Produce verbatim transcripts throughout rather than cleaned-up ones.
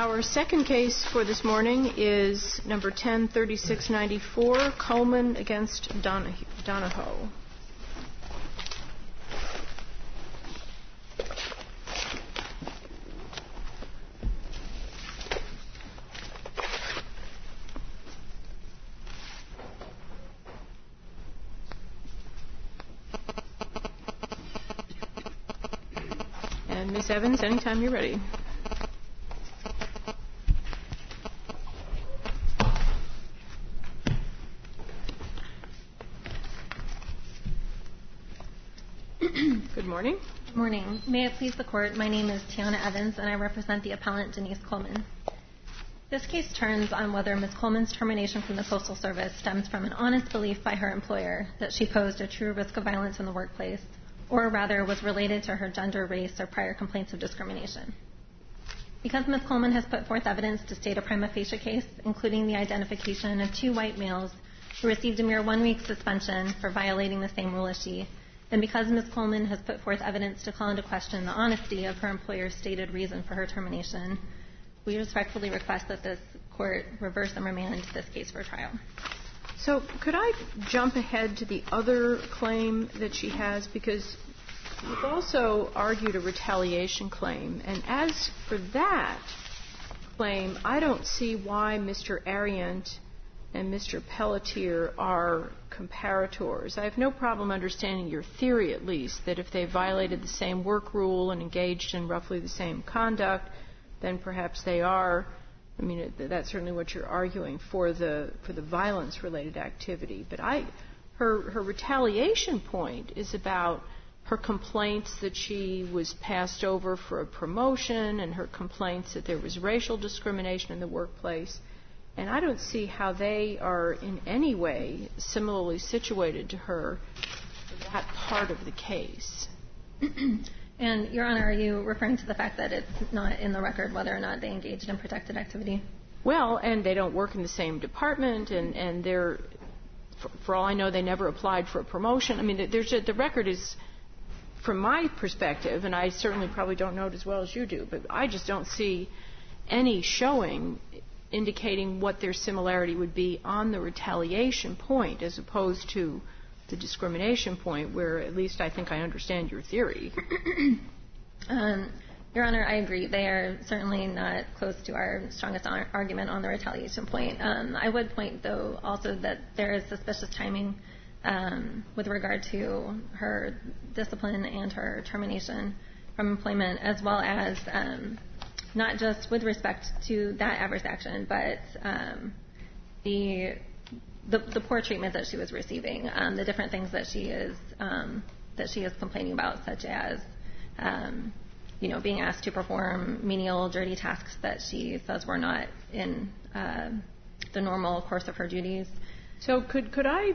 Our second case for this morning is number ten thirty-six ninety-four, Coleman against Donahoe. Donahoe. And Miz Evans, anytime you're ready. Good morning. Good morning. May it please the Court, my name is Tiana Evans, and I represent the appellant Denise Coleman. This case turns on whether Miz Coleman's termination from the Postal Service stems from an honest belief by her employer that she posed a true risk of violence in the workplace, or rather was related to her gender, race, or prior complaints of discrimination. Because Miz Coleman has put forth evidence to state a prima facie case, including the identification of two white males who received a mere one-week suspension for violating the same rule as she, and because Miz Coleman has put forth evidence to call into question the honesty of her employer's stated reason for her termination, we respectfully request that this Court reverse and remand this case for trial. So could I jump ahead to the other claim that she has? Because you've also argued a retaliation claim. And as for that claim, I don't see why Mister Ariant and Mister Pelletier are comparators. I have no problem understanding your theory, at least, that if they violated the same work rule and engaged in roughly the same conduct, then perhaps they are. I mean, that's certainly what you're arguing for the for the violence-related activity. But I, her her retaliation point is about her complaints that she was passed over for a promotion and her complaints that there was racial discrimination in the workplace. And I don't see how they are in any way similarly situated to her for that part of the case. And, Your Honor, are you referring to the fact that it's not in the record whether or not they engaged in protected activity? Well, and they don't work in the same department, and, and they're, for, for all I know, they never applied for a promotion. I mean, there's a, the record is, from my perspective, and I certainly probably don't know it as well as you do, but I just don't see any showing indicating what their similarity would be on the retaliation point as opposed to the discrimination point, where at least I think I understand your theory. um, Your Honor, I agree. They are certainly not close to our strongest ar- argument on the retaliation point. Um, I would point, though, also that there is suspicious timing um, with regard to her discipline and her termination from employment, as well as um, not just with respect to that adverse action, but um, the, the the poor treatment that she was receiving, um, the different things that she is um, that she is complaining about, such as um, you know being asked to perform menial, dirty tasks that she says were not in uh, the normal course of her duties. So could could I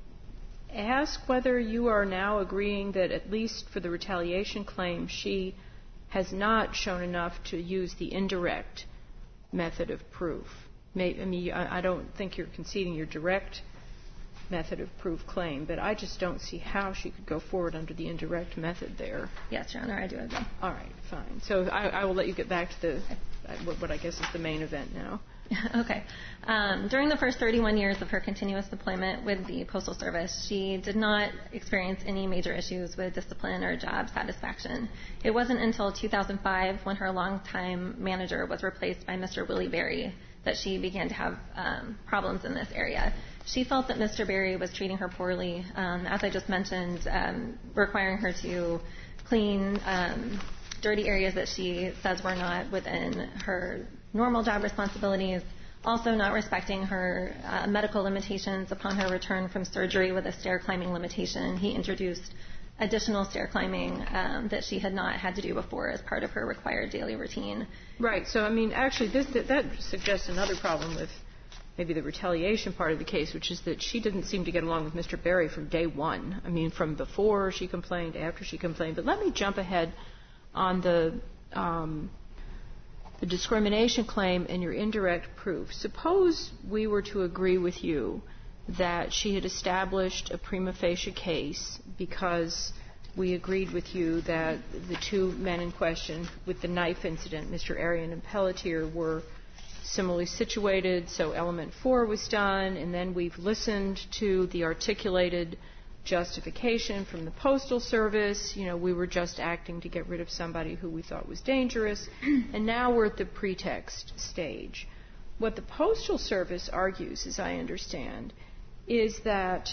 ask whether you are now agreeing that at least for the retaliation claim she has not shown enough to use the indirect method of proof? Maybe, I mean, I don't think you're conceding your direct method of proof claim, but I just don't see how she could go forward under the indirect method there. Yes, Your Honor, I do agree. All right, fine. So I, I will let you get back to the what, what I guess is the main event now. Okay. Um, during the first thirty-one years of her continuous deployment with the Postal Service, she did not experience any major issues with discipline or job satisfaction. It wasn't until two thousand five, when her longtime manager was replaced by Mister Willie Berry, that she began to have um, problems in this area. She felt that Mister Berry was treating her poorly, um, as I just mentioned, um, requiring her to clean um, dirty areas that she says were not within her normal job responsibilities, also not respecting her uh, medical limitations upon her return from surgery with a stair climbing limitation. He introduced additional stair climbing um, that she had not had to do before as part of her required daily routine. Right. So, I mean, actually, this, that, that suggests another problem with maybe the retaliation part of the case, which is that she didn't seem to get along with Mister Berry from day one. I mean, from before she complained, after she complained. But let me jump ahead on the um, the discrimination claim and your indirect proof. Suppose we were to agree with you that she had established a prima facie case because we agreed with you that the two men in question with the knife incident, Mister Arian and Pelletier, were similarly situated, so element four was done, and then we've listened to the articulated justification from the Postal Service. You know, we were just acting to get rid of somebody who we thought was dangerous, and now we're at the pretext stage. What the Postal Service argues, as I understand, is that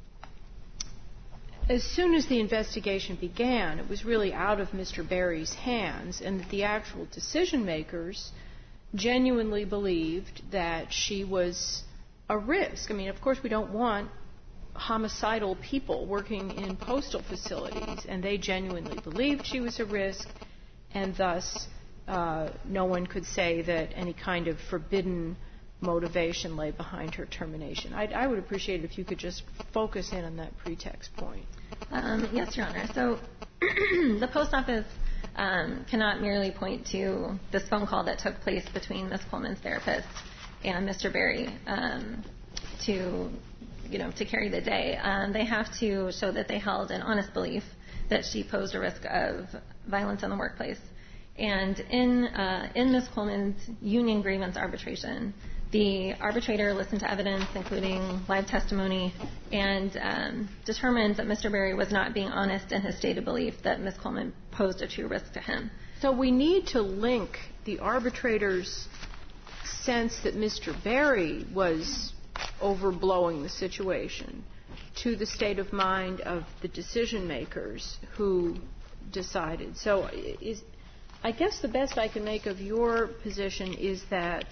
as soon as the investigation began, it was really out of Mister Berry's hands, and that the actual decision makers genuinely believed that she was a risk. I mean, of course, we don't want homicidal people working in postal facilities, and they genuinely believed she was a risk, and thus uh, no one could say that any kind of forbidden motivation lay behind her termination. I'd, I would appreciate it if you could just focus in on that pretext point. Um, yes, Your Honor. So the post office um, cannot merely point to this phone call that took place between Miz Coleman's therapist and Mister Berry um, to, you know, to carry the day. Um, they have to show that they held an honest belief that she posed a risk of violence in the workplace. And in uh, in Miz Coleman's union grievance arbitration, the arbitrator listened to evidence, including live testimony, and um, determined that Mister Berry was not being honest in his stated belief that Miz Coleman posed a true risk to him. So we need to link the arbitrator's sense that Mister Berry was overblowing the situation to the state of mind of the decision makers who decided. So is, I guess the best I can make of your position is that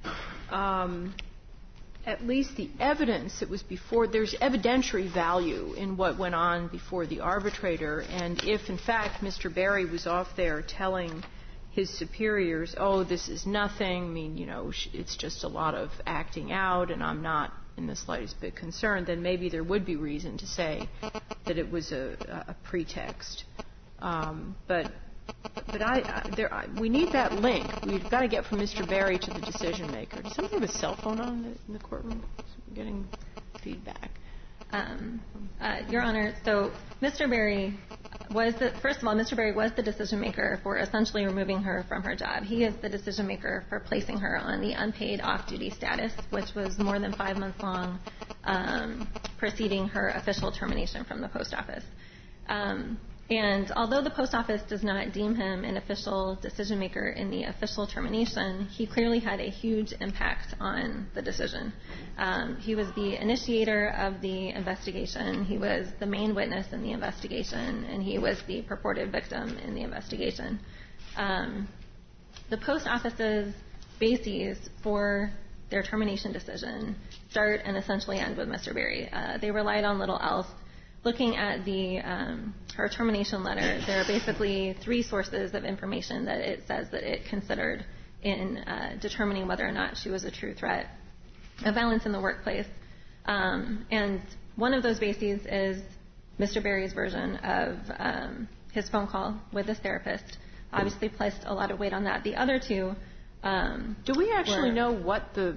Um, at least the evidence that was before, there's evidentiary value in what went on before the arbitrator, and if in fact Mister Berry was off there telling his superiors, oh, this is nothing, I mean, you know, it's just a lot of acting out and I'm not in the slightest bit concerned, then maybe there would be reason to say that it was a, a pretext. Um, but But I, I, there, I, we need that link. We've got to get from Mister Berry to the decision maker. Does somebody have a cell phone on in the, in the courtroom? We're getting feedback. Um, uh, Your Honor, so Mister Berry was the, first of all, Mister Berry was the decision maker for essentially removing her from her job. He is the decision maker for placing her on the unpaid off-duty status, which was more than five months long, um, preceding her official termination from the post office. Um, And although the post office does not deem him an official decision maker in the official termination, he clearly had a huge impact on the decision. Um, he was the initiator of the investigation. He was the main witness in the investigation, and he was the purported victim in the investigation. Um, the post office's bases for their termination decision start and essentially end with Mister Berry. Uh, they relied on little else. Looking at the um, her termination letter, there are basically three sources of information that it says that it considered in uh, determining whether or not she was a true threat of violence in the workplace. Um, and one of those bases is Mister Berry's version of um, his phone call with his therapist. Obviously placed a lot of weight on that. The other two um, Do we actually were, know what the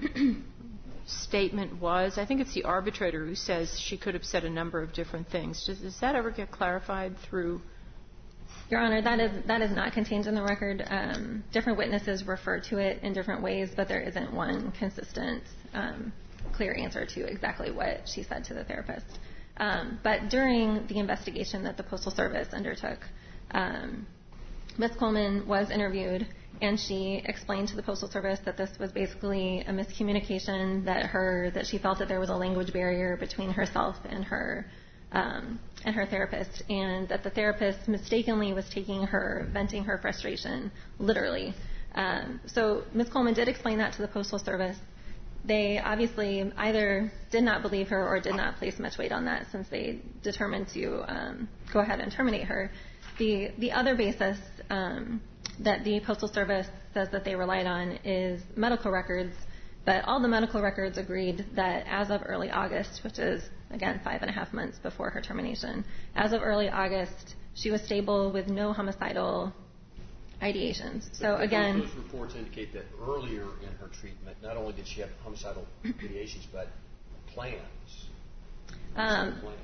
statement was? I think it's the arbitrator who says she could have said a number of different things. Does, does that ever get clarified through? Your Honor, that is that is not contained in the record. Um, different witnesses refer to it in different ways, but there isn't one consistent, um, clear answer to exactly what she said to the therapist. Um, but during the investigation that the Postal Service undertook, um, Miz Coleman was interviewed, and she explained to the Postal Service that this was basically a miscommunication, that her that she felt that there was a language barrier between herself and her um, and her therapist, and that the therapist mistakenly was taking her, venting her frustration, literally. Um, so Miz Coleman did explain that to the Postal Service. They obviously either did not believe her or did not place much weight on that, since they determined to um, go ahead and terminate her. The the other basis um, that the Postal Service says that they relied on is medical records, but all the medical records agreed that as of early August, which is, again, five and a half months before her termination, as of early August, she was stable with no homicidal ideations. So, again... Those reports indicate that earlier in her treatment, not only did she have homicidal ideations, but plans. Um, plans.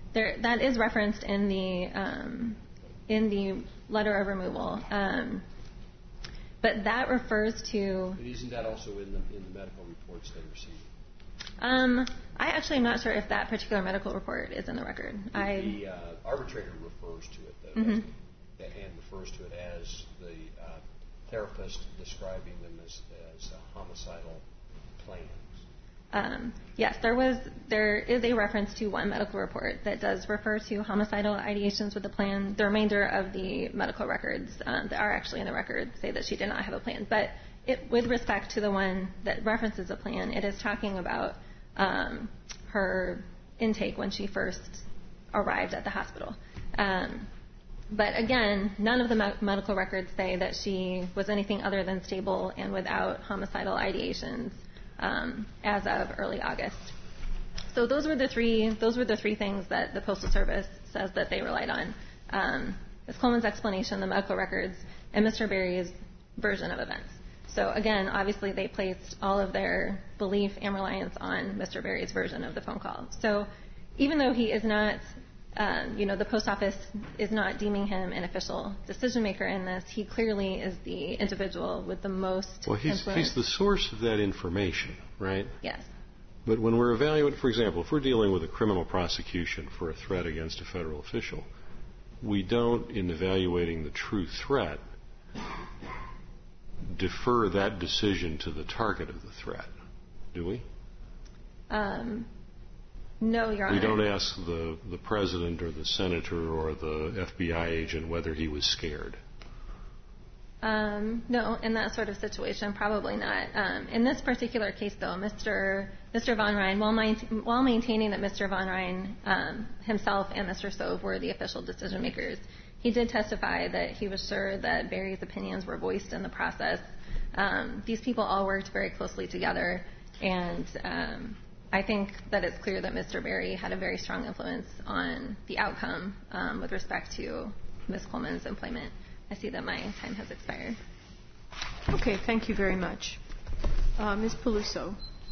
there, that is referenced in the um, in the letter of removal, um, but that refers to. But isn't that also in the in the medical reports they received? Um, I actually am not sure if that particular medical report is in the record. The I, uh, arbitrator refers to it, though, mm-hmm. and refers to it as the uh, therapist describing them as, as uh, homicidal plans. Um, yes, there was there is a reference to one medical report that does refer to homicidal ideations with the plan. The remainder of the medical records um, that are actually in the record say that she did not have a plan. But it, with respect to the one that references a plan, it is talking about um, her intake when she first arrived at the hospital. Um, but again, none of the me- medical records say that she was anything other than stable and without homicidal ideations um, as of early August. So those were the three. Those were the three things that the Postal Service says that they relied on: um, Miz Coleman's explanation, the medical records, and Mister Berry's version of events. So again, obviously they placed all of their belief and reliance on Mister Berry's version of the phone call. So even though he is not, um, you know, the post office is not deeming him an official decision maker in this, he clearly is the individual with the most well, he's, influence. he's the source of that information, right? Yes. But when we're evaluating, for example, if we're dealing with a criminal prosecution for a threat against a federal official, we don't, in evaluating the true threat, defer that decision to the target of the threat, do we? Um, no, Your Honor. We don't ask the, the president or the senator or the F B I agent whether he was scared. Um, no, in that sort of situation, probably not. Um, in this particular case, though, Mister Mister Von Rijn, while, main, while maintaining that Mister Von Rijn um, himself and Mister Sove were the official decision makers, he did testify that he was sure that Berry's opinions were voiced in the process. Um, these people all worked very closely together, and um, I think that it's clear that Mister Berry had a very strong influence on the outcome um, with respect to Miz Coleman's employment. I see that my time has expired. Okay, thank you very much. Uh, Miz Peluso.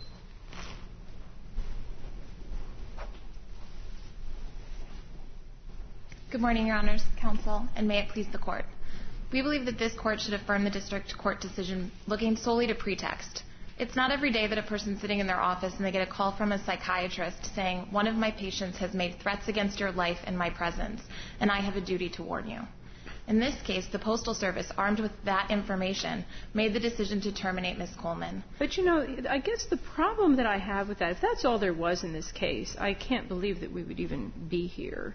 Good morning, Your Honors, Counsel, and may it please the Court. We believe that this Court should affirm the District Court decision looking solely to pretext. It's not every day that a person's sitting in their office and they get a call from a psychiatrist saying, one of my patients has made threats against your life in my presence, and I have a duty to warn you. In this case, the Postal Service, armed with that information, made the decision to terminate Miz Coleman. But, you know, I guess the problem that I have with that, if that's all there was in this case, I can't believe that we would even be here.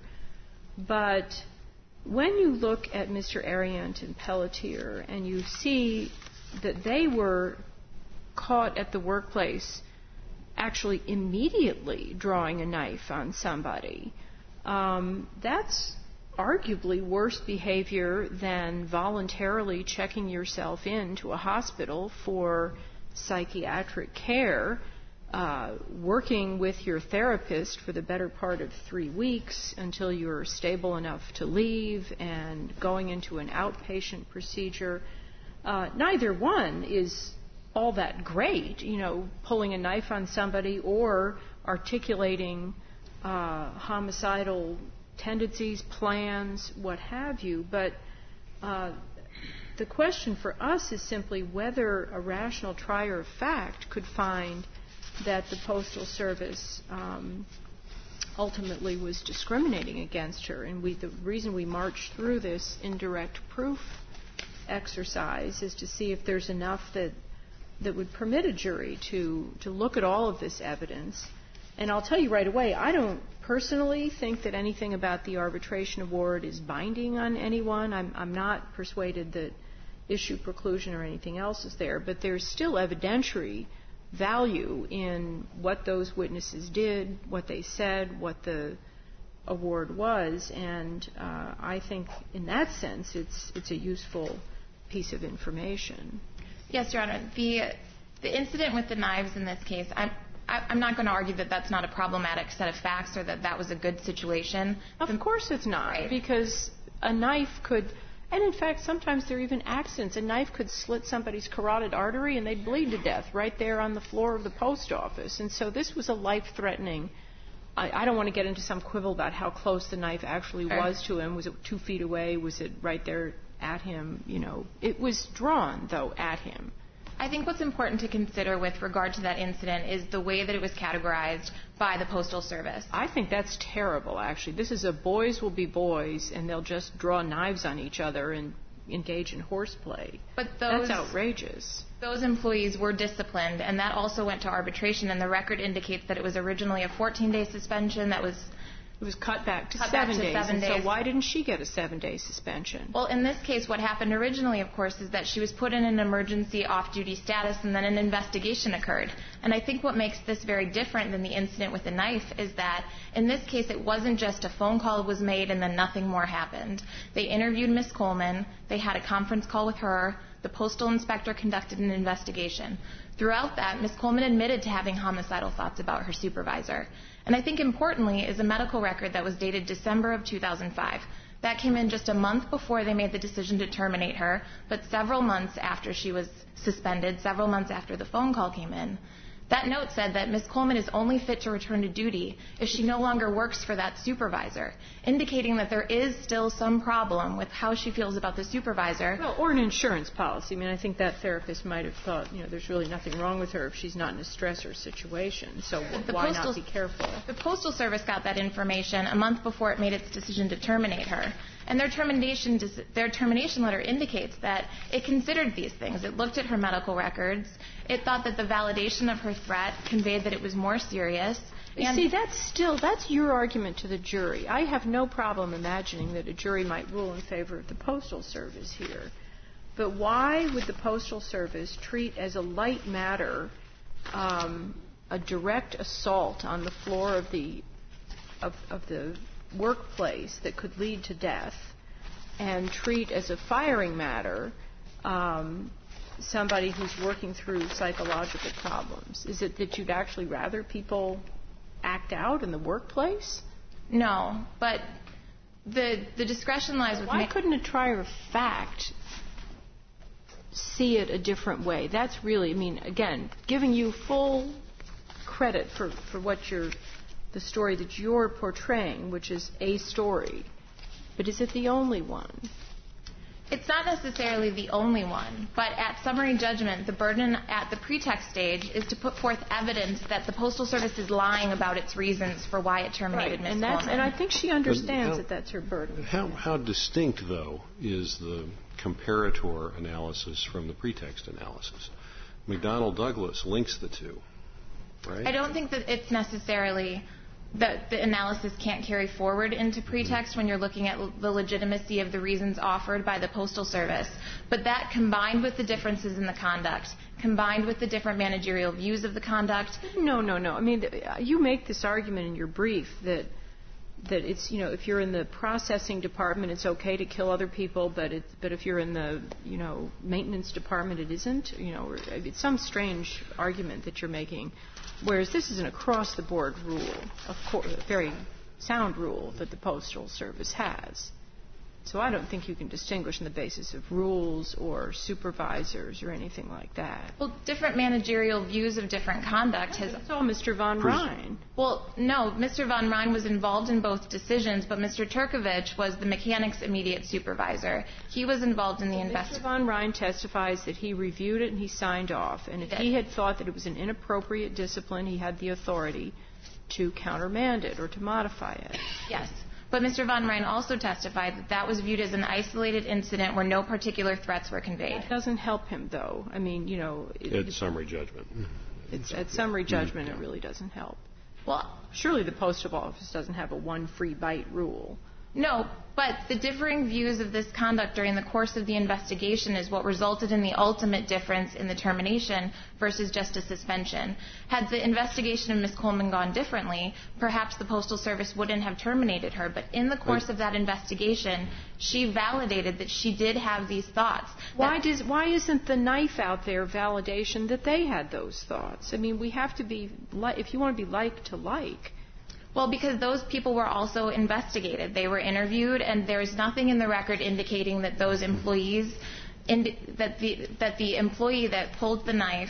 But when you look at Mister Ariant and Pelletier and you see that they were caught at the workplace actually immediately drawing a knife on somebody, um, that's arguably worse behavior than voluntarily checking yourself into a hospital for psychiatric care, uh, working with your therapist for the better part of three weeks until you're stable enough to leave, and going into an outpatient procedure. Uh, neither one is all that great, you know, pulling a knife on somebody or articulating uh, homicidal tendencies, plans, what have you. But uh, the question for us is simply whether a rational trier of fact could find that the Postal Service um, ultimately was discriminating against her. And we, the reason we marched through this indirect proof exercise is to see if there's enough that that would permit a jury to, to look at all of this evidence. And I'll tell you right away, I don't personally think that anything about the arbitration award is binding on anyone. I'm, I'm not persuaded that issue preclusion or anything else is there, but there's still evidentiary value in what those witnesses did, what they said, what the award was, and uh, I think in that sense it's it's a useful piece of information. Yes, Your Honor. The the incident with the knives in this case, I'm I, I'm not going to argue that that's not a problematic set of facts or that that was a good situation. Of course it's not, right. Because a knife could, and in fact sometimes there are even accidents. A knife could slit somebody's carotid artery and they'd bleed to death right there on the floor of the post office. And so this was a life-threatening I, I don't want to get into some quibble about how close the knife actually Sure. was to him. Was it two feet away? Was it right there at him? You know, it was drawn, though, at him. I think what's important to consider with regard to that incident is the way that it was categorized by the Postal Service. I think that's terrible, actually. This is a boys will be boys, and they'll just draw knives on each other and engage in horseplay. But those, that's outrageous. Those employees were disciplined, and that also went to arbitration, and the record indicates that it was originally a fourteen-day suspension that was It was cut back to cut seven back to days. seven and days. So why didn't she get a seven-day suspension? Well, in this case, what happened originally, of course, is that she was put in an emergency off-duty status, and then an investigation occurred. And I think what makes this very different than the incident with the knife is that, in this case, it wasn't just a phone call was made and then nothing more happened. They interviewed Miz Coleman. They had a conference call with her. The postal inspector conducted an investigation. Throughout that, Miz Coleman admitted to having homicidal thoughts about her supervisor. And I think importantly is a medical record that was dated December of two thousand five. That came in just a month before they made the decision to terminate her, but several months after she was suspended, several months after the phone call came in. That note said that Miz Coleman is only fit to return to duty if she no longer works for that supervisor, indicating that there is still some problem with how she feels about the supervisor. Well, or an insurance policy. I mean, I think that therapist might have thought, you know, there's really nothing wrong with her if she's not in a stressor situation. So The why postal, not be careful? The Postal Service got that information a month before it made its decision to terminate her. And their termination, their termination letter indicates that it considered these things. It looked at her medical records. It thought that the validation of her threat conveyed that it was more serious. You see, that's still, that's your argument to the jury. I have no problem imagining that a jury might rule in favor of the Postal Service here. But why would the Postal Service treat as a light matter um, a direct assault on the floor of the of, of the workplace that could lead to death, and treat as a firing matter um, somebody who's working through psychological problems? Is it that you'd actually rather people act out in the workplace? No, but the the discretion lies with... Why ma- couldn't a trier of fact see it a different way? That's really, I mean, again, giving you full credit for, for what you're, the story that you're portraying, which is a story. But is it the only one? It's not necessarily the only one, but at summary judgment, the burden at the pretext stage is to put forth evidence that the Postal Service is lying about its reasons for why it terminated Miz and that's, Coleman. and I think she understands how, that that's her burden. How, how distinct, though, is the comparator analysis from the pretext analysis? McDonnell Douglas links the two, right? I don't think that it's necessarily that the analysis can't carry forward into pretext when you're looking at l- the legitimacy of the reasons offered by the Postal Service. But that, combined with the differences in the conduct, combined with the different managerial views of the conduct... No, no, no. I mean, you make this argument in your brief that that it's, you know, if you're in the processing department, it's okay to kill other people, but it, but if you're in the, you know, maintenance department, it isn't. You know, it's some strange argument that you're making. Whereas this is an across-the-board rule, of course, a very sound rule that the Postal Service has. So I don't think you can distinguish on the basis of rules or supervisors or anything like that. Well, different managerial views of different conduct has... It's all Mister Von Rhine. Well, no, Mister Von Rhine was involved in both decisions, but Mister Turkovich was the mechanic's immediate supervisor. He was involved in the Mister investigation. Von Rhine testifies that he reviewed it and he signed off. And if He did. he had thought that it was an inappropriate discipline, he had the authority to countermand it or to modify it. Yes. But Mister Von Rhine also testified that that was viewed as an isolated incident where no particular threats were conveyed. It doesn't help him, though. I mean, you know, it, At summary judgment. it's, at summary judgment, it really doesn't help. Well, Surely the Postal Office doesn't have a one free bite rule. no, but the differing views of this conduct during the course of the investigation is what resulted in the ultimate difference in the termination versus just a suspension. Had the investigation of Miz Coleman gone differently, perhaps the Postal Service wouldn't have terminated her. But in the course of that investigation, she validated that she did have these thoughts. Why That- does why isn't the knife out there validation that they had those thoughts? I mean, we have to be li- if you want to be like to like. Well, because those people were also investigated. They were interviewed, and there's nothing in the record indicating that those employees, in, that the that the employee that pulled the knife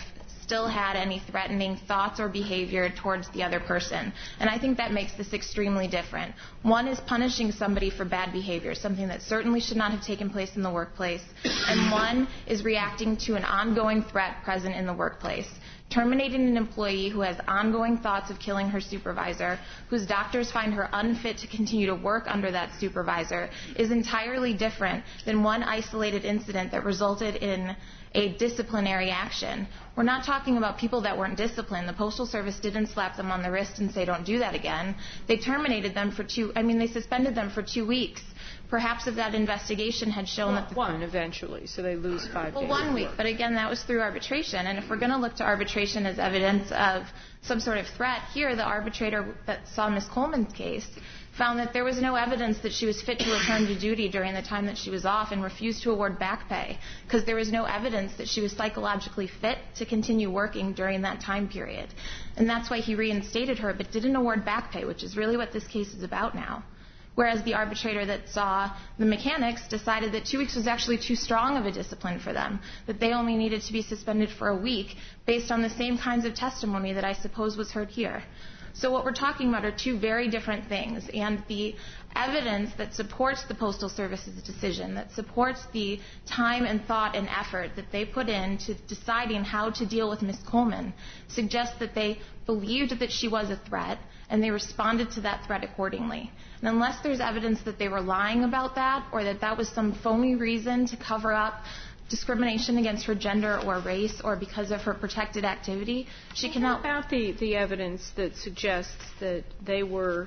still had any threatening thoughts or behavior towards the other person. And I think that makes this extremely different. One is punishing somebody for bad behavior, something that certainly should not have taken place in the workplace. And one is reacting to an ongoing threat present in the workplace. Terminating an employee who has ongoing thoughts of killing her supervisor, whose doctors find her unfit to continue to work under that supervisor, is entirely different than one isolated incident that resulted in a disciplinary action. We're not talking about people that weren't disciplined. The Postal Service didn't slap them on the wrist and say, don't do that again. They terminated them for two, I mean, they suspended them for two weeks. Perhaps if that investigation had shown well, that... The, one eventually, so they lose five well, days. Well, one week, but again, that was through arbitration. And if we're going to look to arbitration as evidence of some sort of threat, here the arbitrator that saw Miz Coleman's case found that there was no evidence that she was fit to return to duty during the time that she was off and refused to award back pay because there was no evidence that she was psychologically fit to continue working during that time period. And that's why he reinstated her but didn't award back pay, which is really what this case is about now. Whereas the arbitrator that saw the mechanics decided that two weeks was actually too strong of a discipline for them, that they only needed to be suspended for a week based on the same kinds of testimony that I suppose was heard here. So what we're talking about are two very different things, and the evidence that supports the Postal Service's decision, that supports the time and thought and effort that they put into deciding how to deal with Miz Coleman, suggests that they believed that she was a threat, and they responded to that threat accordingly. And unless there's evidence that they were lying about that, or that that was some phony reason to cover up discrimination against her gender or race or because of her protected activity, she cannot... What about the, the evidence that suggests that they were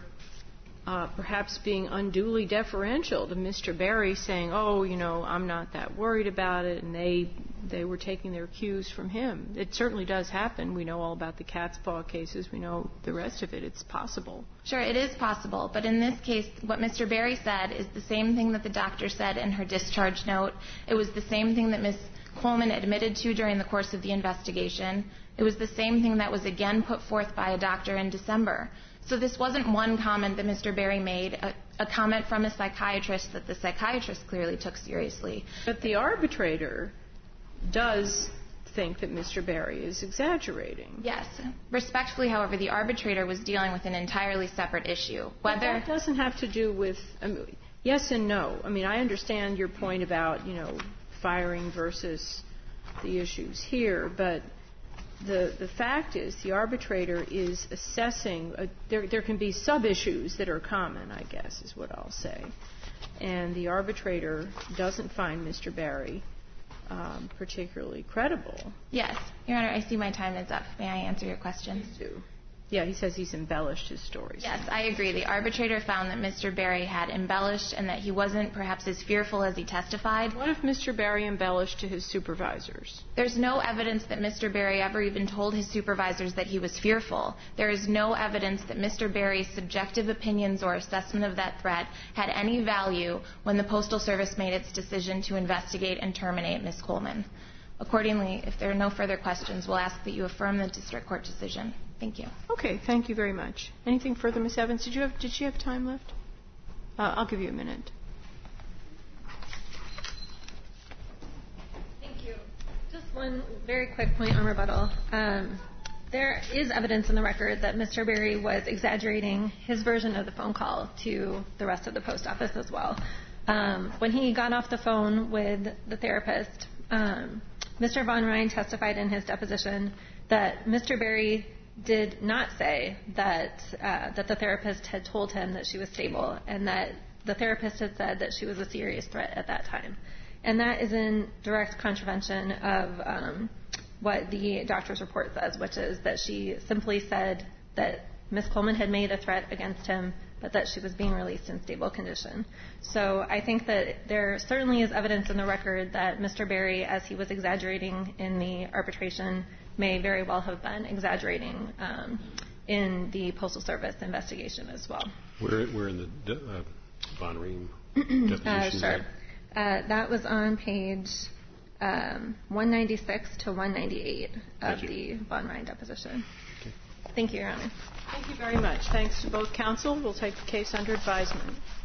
uh, perhaps being unduly deferential to Mister Berry, saying, oh, you know, I'm not that worried about it, and they they were taking their cues from him? It certainly does happen. We know all about the cat's paw cases. We know the rest of it. It's possible. Sure, it is possible. But in this case, what Mister Berry said is the same thing that the doctor said in her discharge note. It was the same thing that Miz Coleman admitted to during the course of the investigation. It was the same thing that was again put forth by a doctor in December. So this wasn't one comment that Mister Berry made, a, a comment from a psychiatrist that the psychiatrist clearly took seriously. But the arbitrator does think that Mister Berry is exaggerating. Yes. Respectfully, however, the arbitrator was dealing with an entirely separate issue. Whether but that doesn't have to do with... I mean, yes and no. I mean, I understand your point about, you know, firing versus the issues here, but the the fact is the arbitrator is assessing... A, there, there can be sub-issues that are common, I guess, is what I'll say. And the arbitrator doesn't find Mister Berry Um, particularly credible. Yes. Your Honor, I see my time is up. May I answer your question? Please do. Yeah, he says he's embellished his stories. Yes, I agree. The arbitrator found that Mister Berry had embellished and that he wasn't perhaps as fearful as he testified. What if Mister Berry embellished to his supervisors? There's no evidence that Mister Berry ever even told his supervisors that he was fearful. There is no evidence that Mister Berry's subjective opinions or assessment of that threat had any value when the Postal Service made its decision to investigate and terminate Miz Coleman. Accordingly, if there are no further questions, we'll ask that you affirm the district court decision. Thank you. Okay, thank you very much. Anything further, Miz Evans? Did you have? Did she have time left? Uh, I'll give you a minute. Thank you. Just one very quick point on rebuttal. Um, there is evidence in the record that Mister Berry was exaggerating his version of the phone call to the rest of the post office as well. Um, when he got off the phone with the therapist, um, Mister Von Ryan testified in his deposition that Mister Berry did not say that uh, that the therapist had told him that she was stable and that the therapist had said that she was a serious threat at that time. And that is in direct contravention of um, what the doctor's report says, which is that she simply said that Miz Coleman had made a threat against him, but that she was being released in stable condition. So I think that there certainly is evidence in the record that Mister Berry, as he was exaggerating in the arbitration, may very well have been exaggerating um, in the Postal Service investigation as well. Where, where in the uh, Von Riem deposition? Uh, sure. Uh, that was on page um, one ninety-six to one ninety-eight of the Von Ryan deposition. Okay. Thank you, Your Honor. Thank you very much. Thanks to both counsel. We'll take the case under advisement.